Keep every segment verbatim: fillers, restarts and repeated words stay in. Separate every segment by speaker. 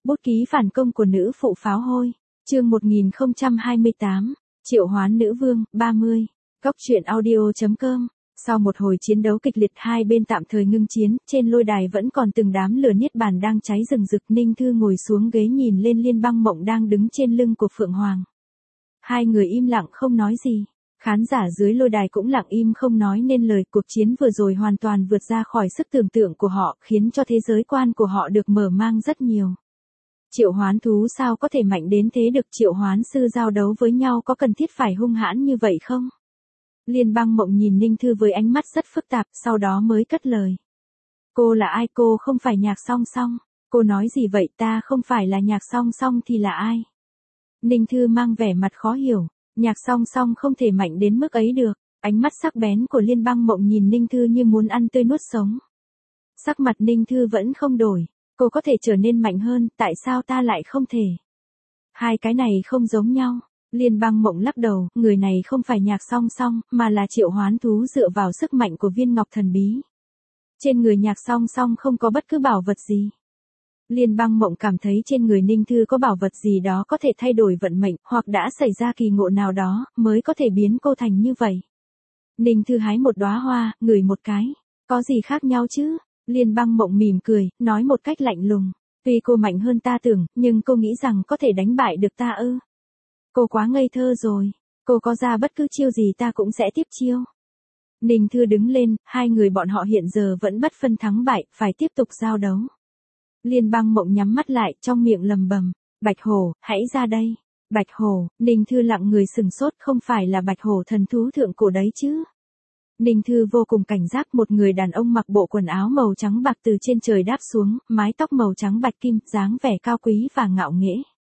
Speaker 1: Bút ký phản công của nữ phụ pháo hôi. Chương một nghìn không trăm hai mươi tám. Triệu hoán nữ vương, ba mươi. Góc truyện audio chấm com. Sau một hồi chiến đấu kịch liệt, hai bên tạm thời ngưng chiến, trên lôi đài vẫn còn từng đám lửa niết bàn đang cháy rừng rực. Ninh Thư ngồi xuống ghế nhìn lên Liên Băng Mộng đang đứng trên lưng của Phượng Hoàng. Hai người im lặng không nói gì. Khán giả dưới lôi đài cũng lặng im không nói nên lời. Cuộc chiến vừa rồi hoàn toàn vượt ra khỏi sức tưởng tượng của họ, khiến cho thế giới quan của họ được mở mang rất nhiều. Triệu hoán thú sao có thể mạnh đến thế được? Triệu hoán sư giao đấu với nhau có cần thiết phải hung hãn như vậy không? Liên Băng Mộng nhìn Ninh Thư với ánh mắt rất phức tạp, sau đó mới cất lời. Cô là ai? Cô không phải Nhạc Song Song. Cô nói gì vậy? Ta không phải là Nhạc Song Song thì là ai? Ninh Thư mang vẻ mặt khó hiểu. Nhạc Song Song không thể mạnh đến mức ấy được. Ánh mắt sắc bén của Liên Băng Mộng nhìn Ninh Thư như muốn ăn tươi nuốt sống. Sắc mặt Ninh Thư vẫn không đổi. Cô có thể trở nên mạnh hơn, tại sao ta lại không thể? Hai cái này không giống nhau. Liên Băng Mộng lắc đầu, người này không phải Nhạc Song Song, mà là triệu hoán thú dựa vào sức mạnh của viên ngọc thần bí. Trên người Nhạc Song Song không có bất cứ bảo vật gì. Liên Băng Mộng cảm thấy trên người Ninh Thư có bảo vật gì đó có thể thay đổi vận mệnh, hoặc đã xảy ra kỳ ngộ nào đó, mới có thể biến cô thành như vậy. Ninh Thư hái một đóa hoa, ngửi một cái. Có gì khác nhau chứ? Liên Băng Mộng mỉm cười, nói một cách lạnh lùng. Tuy cô mạnh hơn ta tưởng, nhưng cô nghĩ rằng có thể đánh bại được ta ư? Cô quá ngây thơ rồi. Cô có ra bất cứ chiêu gì ta cũng sẽ tiếp chiêu. Ninh Thư đứng lên, hai người bọn họ hiện giờ vẫn bất phân thắng bại, phải tiếp tục giao đấu. Liên Băng Mộng nhắm mắt lại, trong miệng lầm bầm. Bạch hổ, hãy ra đây. Bạch hổ, Ninh Thư lặng người sừng sốt, không phải là bạch hổ thần thú thượng cổ đấy chứ? Ninh Thư vô cùng cảnh giác, một người đàn ông mặc bộ quần áo màu trắng bạc từ trên trời đáp xuống, mái tóc màu trắng bạch kim, dáng vẻ cao quý và ngạo nghễ.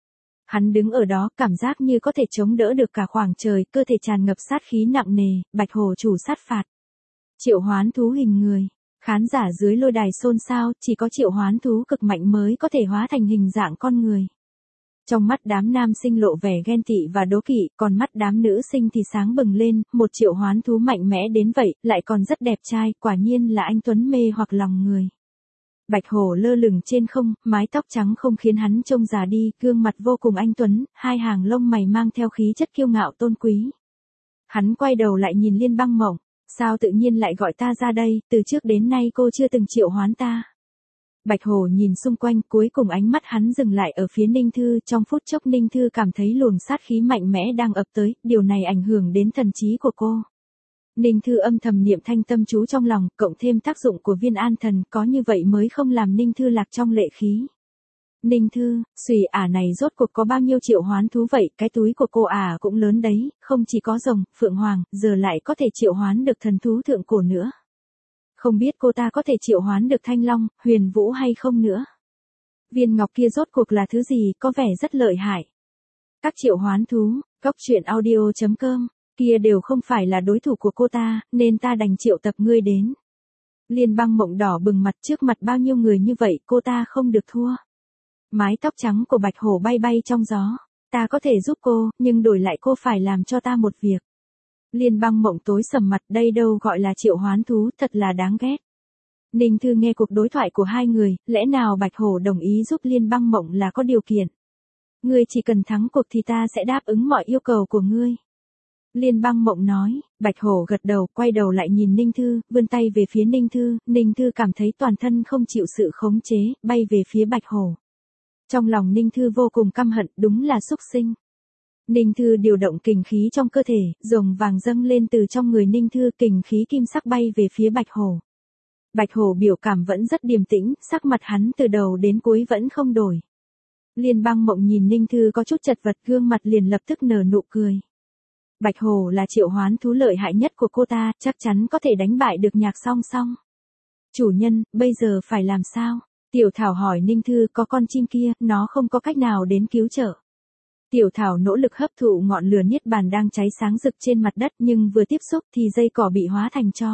Speaker 1: Hắn đứng ở đó, cảm giác như có thể chống đỡ được cả khoảng trời, cơ thể tràn ngập sát khí nặng nề, bạch hổ chủ sát phạt. Triệu hoán thú hình người. Khán giả dưới lôi đài xôn xao, chỉ có triệu hoán thú cực mạnh mới có thể hóa thành hình dạng con người. Trong mắt đám nam sinh lộ vẻ ghen tị và đố kỵ, còn mắt đám nữ sinh thì sáng bừng lên, một triệu hoán thú mạnh mẽ đến vậy, lại còn rất đẹp trai, quả nhiên là anh tuấn mê hoặc lòng người. Bạch hổ lơ lửng trên không, mái tóc trắng không khiến hắn trông già đi, gương mặt vô cùng anh tuấn, hai hàng lông mày mang theo khí chất kiêu ngạo tôn quý. Hắn quay đầu lại nhìn Liên Băng Mộng, sao tự nhiên lại gọi ta ra đây, từ trước đến nay cô chưa từng triệu hoán ta. Bạch hổ nhìn xung quanh, cuối cùng ánh mắt hắn dừng lại ở phía Ninh Thư, trong phút chốc Ninh Thư cảm thấy luồng sát khí mạnh mẽ đang ập tới, điều này ảnh hưởng đến thần trí của cô. Ninh Thư âm thầm niệm thanh tâm chú trong lòng, cộng thêm tác dụng của viên an thần, có như vậy mới không làm Ninh Thư lạc trong lệ khí. Ninh Thư, xùy ả này rốt cuộc có bao nhiêu triệu hoán thú vậy, cái túi của cô ả cũng lớn đấy, không chỉ có rồng, phượng hoàng, giờ lại có thể triệu hoán được thần thú thượng cổ nữa. Không biết cô ta có thể triệu hoán được thanh long, huyền vũ hay không nữa. Viên ngọc kia rốt cuộc là thứ gì, có vẻ rất lợi hại. Các triệu hoán thú, góc truyện audio chấm com, kia đều không phải là đối thủ của cô ta, nên ta đành triệu tập ngươi đến. Liên Băng Mộng đỏ bừng mặt, trước mặt bao nhiêu người như vậy, cô ta không được thua. Mái tóc trắng của bạch hổ bay bay trong gió. Ta có thể giúp cô, nhưng đổi lại cô phải làm cho ta một việc. Liên Băng Mộng tối sầm mặt, đây đâu gọi là triệu hoán thú, thật là đáng ghét. Ninh Thư nghe cuộc đối thoại của hai người, lẽ nào bạch hổ đồng ý giúp Liên Băng Mộng là có điều kiện. Ngươi chỉ cần thắng cuộc thì ta sẽ đáp ứng mọi yêu cầu của ngươi. Liên Băng Mộng nói, bạch hổ gật đầu, quay đầu lại nhìn Ninh Thư, vươn tay về phía Ninh Thư, Ninh Thư cảm thấy toàn thân không chịu sự khống chế, bay về phía bạch hổ. Trong lòng Ninh Thư vô cùng căm hận, đúng là súc sinh. Ninh Thư điều động kình khí trong cơ thể, rồng vàng dâng lên từ trong người Ninh Thư, kình khí kim sắc bay về phía bạch hổ. Bạch hổ biểu cảm vẫn rất điềm tĩnh, sắc mặt hắn từ đầu đến cuối vẫn không đổi. Liên Băng Mộng nhìn Ninh Thư có chút chật vật, gương mặt liền lập tức nở nụ cười. Bạch hổ là triệu hoán thú lợi hại nhất của cô ta, chắc chắn có thể đánh bại được Nhạc Song Song. Chủ nhân, bây giờ phải làm sao? Tiểu Thảo hỏi Ninh Thư, có con chim kia, nó không có cách nào đến cứu trợ. Tiểu Thảo nỗ lực hấp thụ ngọn lửa niết bàn đang cháy sáng rực trên mặt đất, nhưng vừa tiếp xúc thì dây cỏ bị hóa thành tro.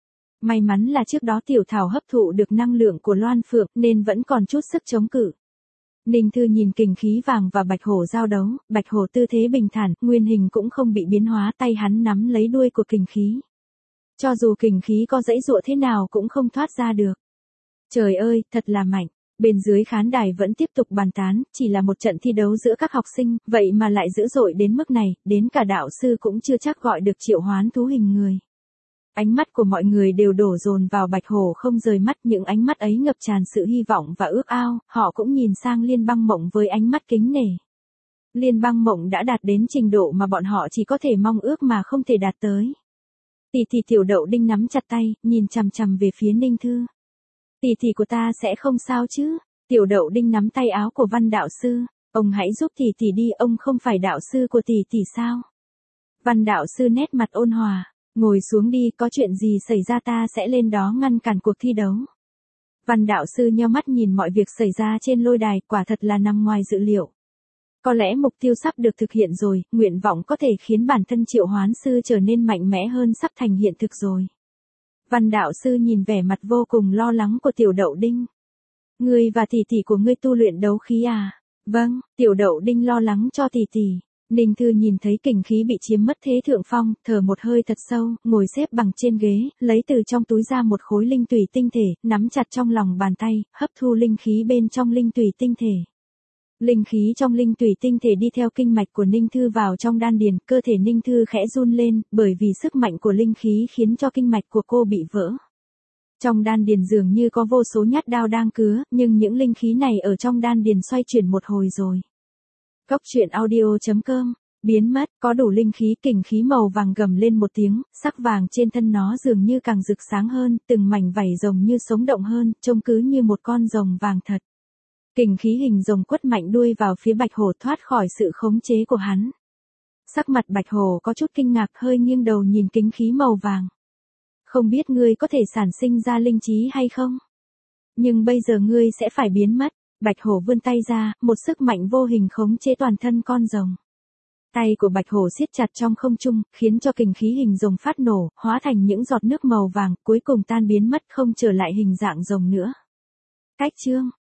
Speaker 1: May mắn là trước đó Tiểu Thảo hấp thụ được năng lượng của Loan Phượng nên vẫn còn chút sức chống cự. Ninh Thư nhìn kình khí vàng và bạch hổ giao đấu, bạch hổ tư thế bình thản, nguyên hình cũng không bị biến hóa, tay hắn nắm lấy đuôi của kình khí. Cho dù kình khí có dãy dụa thế nào cũng không thoát ra được. Trời ơi, thật là mạnh. Bên dưới khán đài vẫn tiếp tục bàn tán, chỉ là một trận thi đấu giữa các học sinh, vậy mà lại dữ dội đến mức này, đến cả đạo sư cũng chưa chắc gọi được Triệu Hoán thú hình người. Ánh mắt của mọi người đều đổ dồn vào Bạch Hổ không rời mắt, những ánh mắt ấy ngập tràn sự hy vọng và ước ao, họ cũng nhìn sang Liên Băng Mộng với ánh mắt kính nể. Liên Băng Mộng đã đạt đến trình độ mà bọn họ chỉ có thể mong ước mà không thể đạt tới. Tỷ tỷ Tiểu Đậu Đinh nắm chặt tay, nhìn chằm chằm về phía Ninh Thư. Tỷ tỷ của ta sẽ không sao chứ? Tiểu Đậu Đinh nắm tay áo của Văn đạo sư, ông hãy giúp tỷ tỷ đi, ông không phải đạo sư của tỷ tỷ sao? Văn đạo sư nét mặt ôn hòa, ngồi xuống đi, có chuyện gì xảy ra ta sẽ lên đó ngăn cản cuộc thi đấu. Văn đạo sư nheo mắt nhìn mọi việc xảy ra trên lôi đài, quả thật là nằm ngoài dự liệu. Có lẽ mục tiêu sắp được thực hiện rồi, nguyện vọng có thể khiến bản thân Triệu Hoán sư trở nên mạnh mẽ hơn sắp thành hiện thực rồi. Văn đạo sư nhìn vẻ mặt vô cùng lo lắng của Tiểu Đậu Đinh. Ngươi và tỷ tỷ của ngươi tu luyện đấu khí à? Vâng, Tiểu Đậu Đinh lo lắng cho tỷ tỷ. Ninh Thư nhìn thấy kình khí bị chiếm mất thế thượng phong, thở một hơi thật sâu, ngồi xếp bằng trên ghế, lấy từ trong túi ra một khối linh tùy tinh thể, nắm chặt trong lòng bàn tay, hấp thu linh khí bên trong linh tùy tinh thể. Linh khí trong linh tùy tinh thể đi theo kinh mạch của Ninh Thư vào trong đan điền, cơ thể Ninh Thư khẽ run lên, bởi vì sức mạnh của linh khí khiến cho kinh mạch của cô bị vỡ. Trong đan điền dường như có vô số nhát đao đang cứa, nhưng những linh khí này ở trong đan điền xoay chuyển một hồi rồi. Cốc truyện audio chấm com, biến mất, có đủ linh khí, kình khí màu vàng gầm lên một tiếng, sắc vàng trên thân nó dường như càng rực sáng hơn, từng mảnh vảy rồng như sống động hơn, trông cứ như một con rồng vàng thật. Kình khí hình rồng quất mạnh đuôi vào phía Bạch Hổ, thoát khỏi sự khống chế của hắn. Sắc mặt Bạch Hổ có chút kinh ngạc, hơi nghiêng đầu nhìn kình khí màu vàng. Không biết ngươi có thể sản sinh ra linh trí hay không? Nhưng bây giờ ngươi sẽ phải biến mất. Bạch Hổ vươn tay ra, một sức mạnh vô hình khống chế toàn thân con rồng. Tay của Bạch Hổ siết chặt trong không trung, khiến cho kình khí hình rồng phát nổ, hóa thành những giọt nước màu vàng, cuối cùng tan biến mất, không trở lại hình dạng rồng nữa. Cách chương